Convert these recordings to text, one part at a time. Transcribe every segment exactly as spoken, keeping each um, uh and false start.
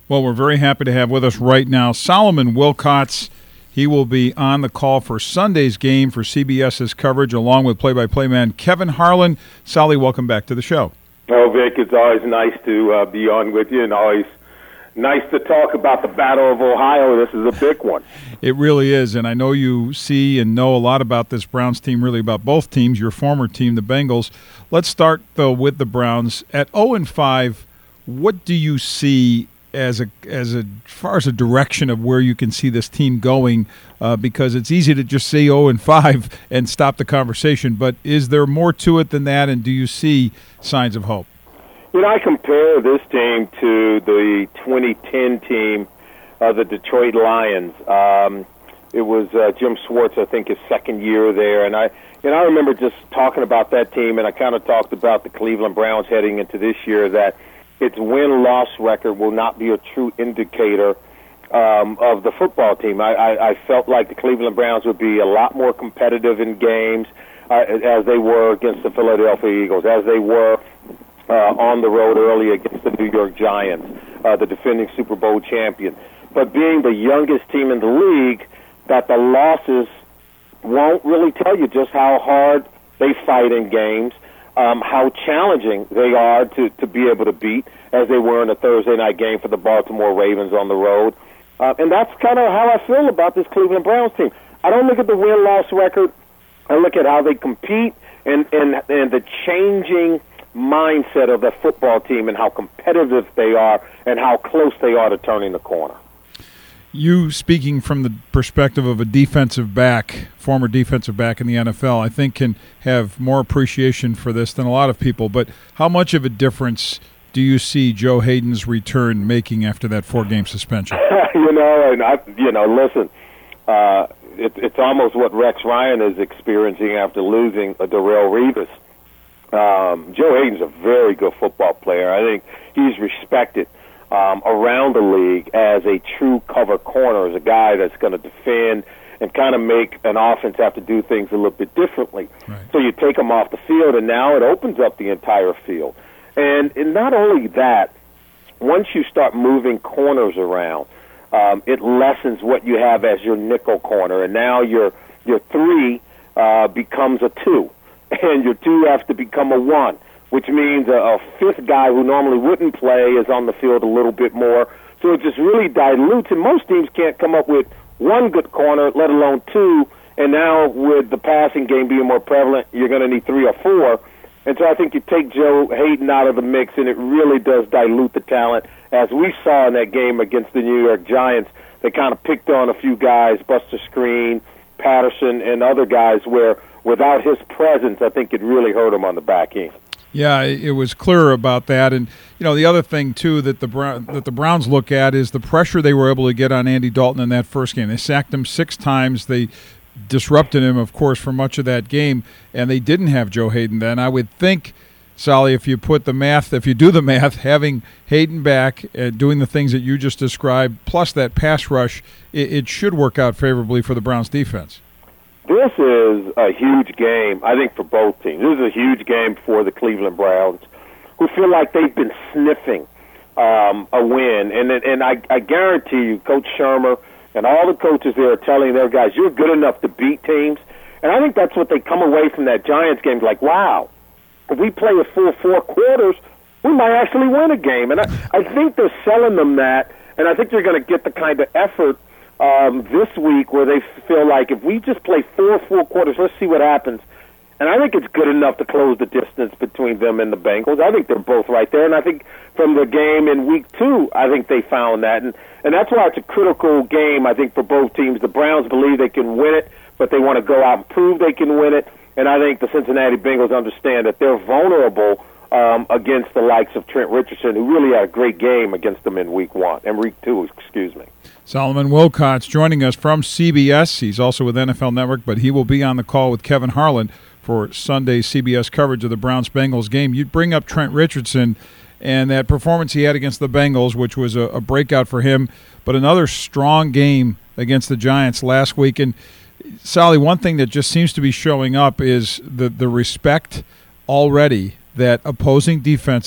Well, we're very happy to have with us right now Solomon Wilcots. He will be on the call for Sunday's game for CBS's coverage, along with play-by-play man Kevin Harlan. Solly, welcome back to the show. Oh, Vic, it's always nice to uh, be on with you, and always nice to talk about the Battle of Ohio. This is a big one. It really is, and I know you see and know a lot about this Browns team, really about both teams, your former team, the Bengals. Let's start, though, with the Browns. At oh and five, what do you see as a as a as far as a direction of where you can see this team going? Uh, because it's easy to just say oh and five and stop the conversation, but is there more to it than that, and do you see signs of hope? You know, I compare this team to the twenty ten team of the Detroit Lions. Um, it was uh, Jim Schwartz, I think, his second year there, and I and I remember just talking about that team, and I kind of talked about the Cleveland Browns heading into this year, that its win-loss record will not be a true indicator um, of the football team. I, I, I felt like the Cleveland Browns would be a lot more competitive in games uh, as they were against the Philadelphia Eagles, as they were uh, on the road early against the New York Giants, uh, the defending Super Bowl champion. But being the youngest team in the league, that the losses won't really tell you just how hard they fight in games. Um, how challenging they are to, to be able to beat, as they were in the Thursday night game for the Baltimore Ravens on the road. Uh, and that's kind of how I feel about this Cleveland Browns team. I don't look at the win-loss record. I look at how they compete and, and, and the changing mindset of the football team and how competitive they are and how close they are to turning the corner. You, speaking from the perspective of a defensive back, former defensive back in the N F L, I think can have more appreciation for this than a lot of people. But how much of a difference do you see Joe Hayden's return making after that four-game suspension? you know, and I, you know, listen, uh, it, it's almost what Rex Ryan is experiencing after losing uh, Darrelle Revis. Um, Joe Hayden's a very good football player. I think he's respected Um, around the league as a true cover corner, as a guy that's going to defend and kind of make an offense have to do things a little bit differently. Right. So you take him off the field, and now it opens up the entire field. And, and not only that, once you start moving corners around, um, it lessens what you have as your nickel corner, and now your your three uh, becomes a two, and your two has to become a one, which means a, a fifth guy who normally wouldn't play is on the field a little bit more. So it just really dilutes, and most teams can't come up with one good corner, let alone two, and now with the passing game being more prevalent, you're going to need three or four. And so I think you take Joe Hayden out of the mix, and it really does dilute the talent. As we saw in that game against the New York Giants, they kind of picked on a few guys, Buster Screen, Patterson, and other guys, where without his presence, I think it really hurt them on the back end. Yeah, it was clear about that, and you know the other thing too that the Brown, that the Browns look at is the pressure they were able to get on Andy Dalton in that first game. They sacked him six times. They disrupted him, of course, for much of that game, and they didn't have Joe Hayden then. I would think, Solly, if you put the math, if you do the math, having Hayden back, uh, doing the things that you just described, plus that pass rush, it, it should work out favorably for the Browns defense. This is a huge game, I think, for both teams. This is a huge game for the Cleveland Browns, who feel like they've been sniffing um, a win. And and I, I guarantee you, Coach Shermer and all the coaches there are telling their guys, you're good enough to beat teams. And I think that's what they come away from that Giants game, like, wow, if we play a full four quarters, we might actually win a game. And I, I think they're selling them that, and I think you're going to get the kind of effort Um, this week where they feel like if we just play four full quarters, let's see what happens. And I think it's good enough to close the distance between them and the Bengals. I think they're both right there. And I think from the game in week two, I think they found that. And, and that's why it's a critical game, I think, for both teams. The Browns believe they can win it, but they want to go out and prove they can win it. And I think the Cincinnati Bengals understand that they're vulnerable um, against the likes of Trent Richardson, who really had a great game against them in week one, and week two, excuse me. Solomon Wilcots joining us from C B S. He's also with N F L Network, but he will be on the call with Kevin Harlan for Sunday's C B S coverage of the Browns-Bengals game. You bring up Trent Richardson and that performance he had against the Bengals, which was a, a breakout for him, but another strong game against the Giants last week. And, Sally, one thing that just seems to be showing up is the, the respect already that opposing defenses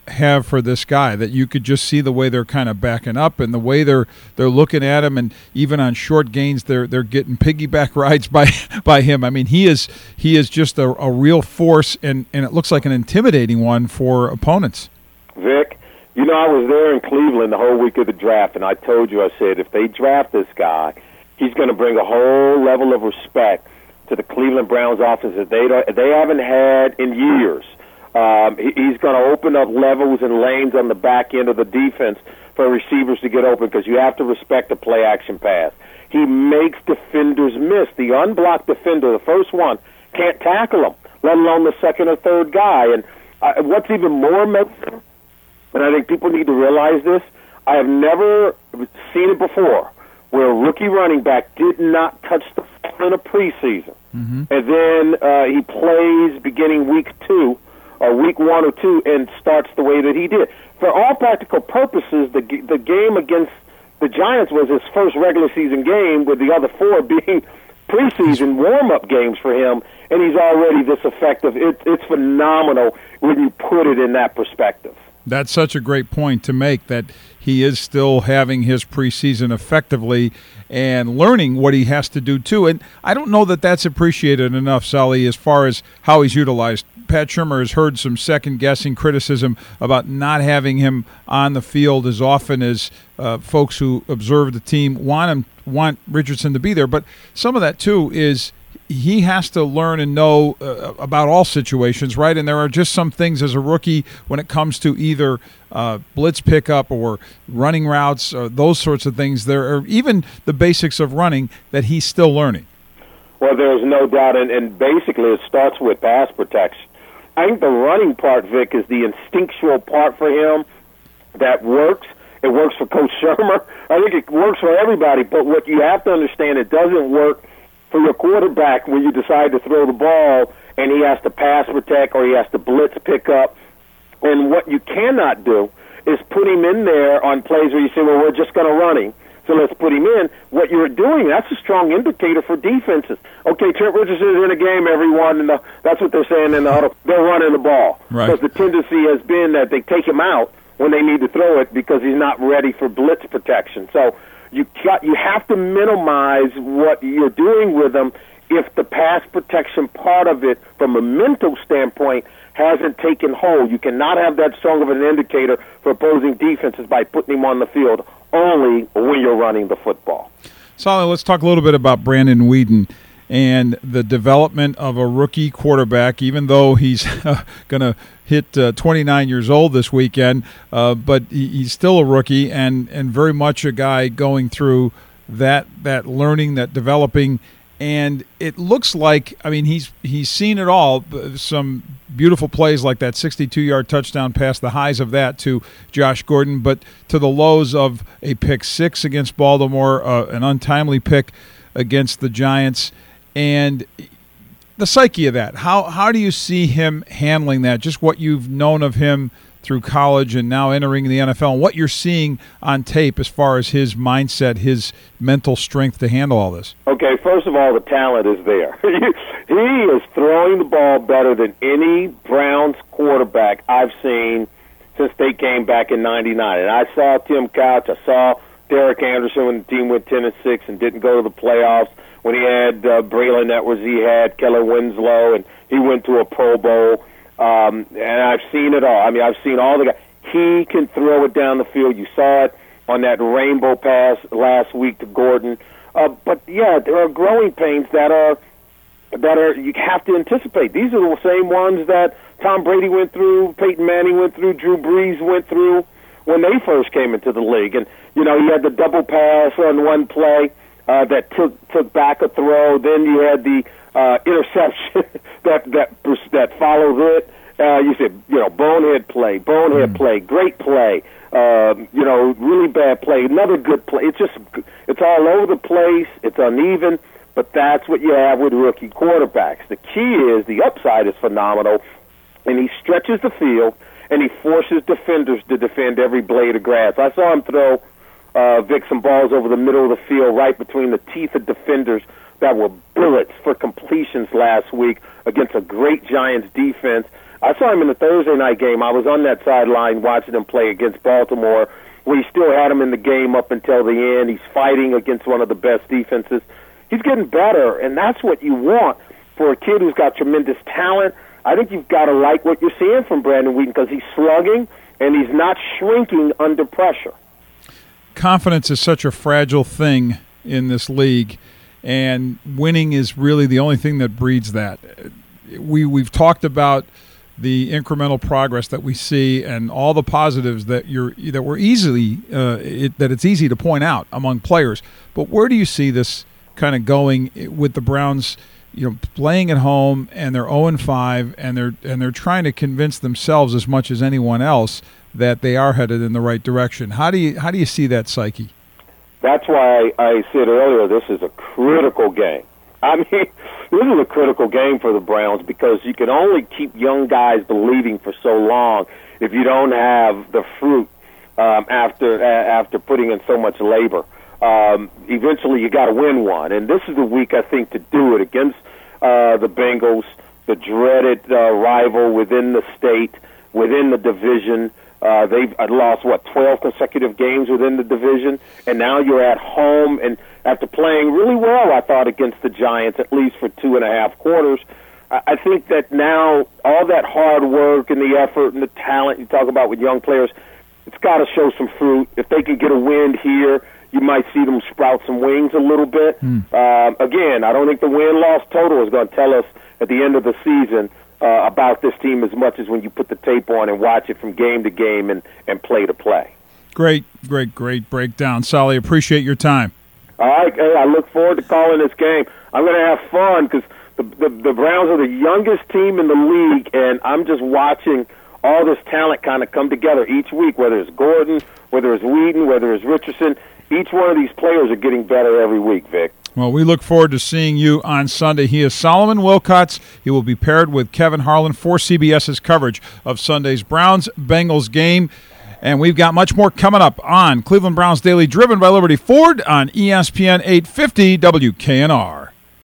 have for this guy, that you could just see the way they're kind of backing up and the way they're they're looking at him, and even on short gains they're they're getting piggyback rides by by him. I mean, he is he is just a, a real force, and, and it looks like an intimidating one for opponents. Vic, you know, I was there in Cleveland the whole week of the draft, and I told you, I said, if they draft this guy, he's going to bring a whole level of respect to the Cleveland Browns offense that they don't, they haven't had in years. Um, he, he's going to open up levels and lanes on the back end of the defense for receivers to get open, because you have to respect the play-action pass. He makes defenders miss. The unblocked defender, the first one, can't tackle him, let alone the second or third guy. And uh, what's even more amazing, and I think people need to realize this, I have never seen it before, where a rookie running back did not touch the ball in a preseason. Mm-hmm. And then uh, he plays beginning week two, or week one or two, and starts the way that he did. For all practical purposes, the the game against the Giants was his first regular season game, with the other four being preseason warm-up games for him, and he's already this effective. It, it's phenomenal when you put it in that perspective. That's such a great point to make, that he is still having his preseason effectively and learning what he has to do too. And I don't know that that's appreciated enough, Sully, as far as how he's utilized. Pat Shurmur has heard some second-guessing criticism about not having him on the field as often as uh, folks who observe the team want him, want Richardson to be there. But some of that too is he has to learn and know uh, about all situations, right? And there are just some things as a rookie when it comes to either uh, blitz pickup or running routes, or those sorts of things. There are even the basics of running that he's still learning. Well, there's no doubt, and, and basically it starts with pass protection. I think the running part, Vic, is the instinctual part for him that works. It works for Coach Shurmur. I think it works for everybody, but what you have to understand, it doesn't work for your quarterback when you decide to throw the ball and he has to pass protect or he has to blitz pick up. And what you cannot do is put him in there on plays where you say, well, we're just going to run him, so let's put him in. What you're doing, that's a strong indicator for defenses. Okay, Trent Richardson is in a game, everyone, and the, that's what they're saying in the huddle. They're running the ball. Right. Because the tendency has been that they take him out when they need to throw it because he's not ready for blitz protection. So you got, you have to minimize what you're doing with him if the pass protection part of it, from a mental standpoint, hasn't taken hold. You cannot have that strong of an indicator for opposing defenses by putting him on the field only when you're running the football. Solly, let's talk a little bit about Brandon Weeden and the development of a rookie quarterback, even though he's uh, going to hit uh, twenty-nine years old this weekend, uh, but he, he's still a rookie and, and very much a guy going through that that learning, that developing. And it looks like, I mean, he's he's seen it all. Some beautiful plays like that sixty-two-yard touchdown pass, the highs of that to Josh Gordon, but to the lows of a pick six against Baltimore, uh, an untimely pick against the Giants, and the psyche of that. How how do you see him handling that? Just what you've known of him through college and now entering the N F L, and what you're seeing on tape as far as his mindset, his mental strength to handle all this. Okay, first of all, the talent is there. He is throwing the ball better than any Browns quarterback I've seen since they came back in ninety-nine. And I saw Tim Couch, I saw Derek Anderson when the team went ten and six and didn't go to the playoffs, when he had uh, Braylon Edwards, he had Keller Winslow, and he went to a Pro Bowl. Um, and I've seen it all. I mean, I've seen all the guys. He can throw it down the field. You saw it on that rainbow pass last week to Gordon. Uh, but, yeah, there are growing pains that are that are you have to anticipate. These are the same ones that Tom Brady went through, Peyton Manning went through, Drew Brees went through when they first came into the league. And, you know, you had the double pass on one play uh, that took, took back a throw. Then you had the Uh, interception that that that follows it. Uh, you said, you know, bonehead play, bonehead mm. play, great play. Um, you know, really bad play, another good play. It's just, it's all over the place. It's uneven, but that's what you have with rookie quarterbacks. The key is the upside is phenomenal, and he stretches the field and he forces defenders to defend every blade of grass. I saw him throw uh, Vic some balls over the middle of the field, right between the teeth of defenders, that were bullets for completions last week against a great Giants defense. I saw him in the Thursday night game. I was on that sideline watching him play against Baltimore. We still had him in the game up until the end. He's fighting against one of the best defenses. He's getting better, and that's what you want for a kid who's got tremendous talent. I think you've got to like what you're seeing from Brandon Weeden because he's slugging and he's not shrinking under pressure. Confidence is such a fragile thing in this league, and winning is really the only thing that breeds that. We, we've talked about the incremental progress that we see and all the positives that you're that we're easily uh, it, that it's easy to point out among players. But where do you see this kind of going with the Browns? You know, playing at home and they're oh and five, and they're and they're trying to convince themselves as much as anyone else that they are headed in the right direction. How do you how do you see that psyche? That's why I, I said earlier this is a critical game. I mean, this is a critical game for the Browns because you can only keep young guys believing for so long if you don't have the fruit um, after uh, after putting in so much labor. Um, eventually, you got to win one, and this is the week I think to do it against uh, the Bengals, the dreaded uh, rival within the state, within the division. Uh, they've lost, what, twelve consecutive games within the division, and now you're at home, and after playing really well, I thought, against the Giants, at least for two and a half quarters, I, I think that now all that hard work and the effort and the talent you talk about with young players, it's got to show some fruit. If they can get a win here, you might see them sprout some wings a little bit. Mm. Um, again, I don't think the win-loss total is going to tell us at the end of the season Uh, about this team as much as when you put the tape on and watch it from game to game and, and play to play. Great, great, great breakdown. Solly, appreciate your time. All right, hey, I look forward to calling this game. I'm going to have fun because the, the, the Browns are the youngest team in the league, and I'm just watching all this talent kind of come together each week, whether it's Gordon, whether it's Weeden, whether it's Richardson. Each one of these players are getting better every week, Vic. Well, we look forward to seeing you on Sunday. He is Solomon Wilcots. He will be paired with Kevin Harlan for CBS's coverage of Sunday's Browns-Bengals game. And we've got much more coming up on Cleveland Browns Daily, driven by Liberty Ford on E S P N eight fifty W K N R.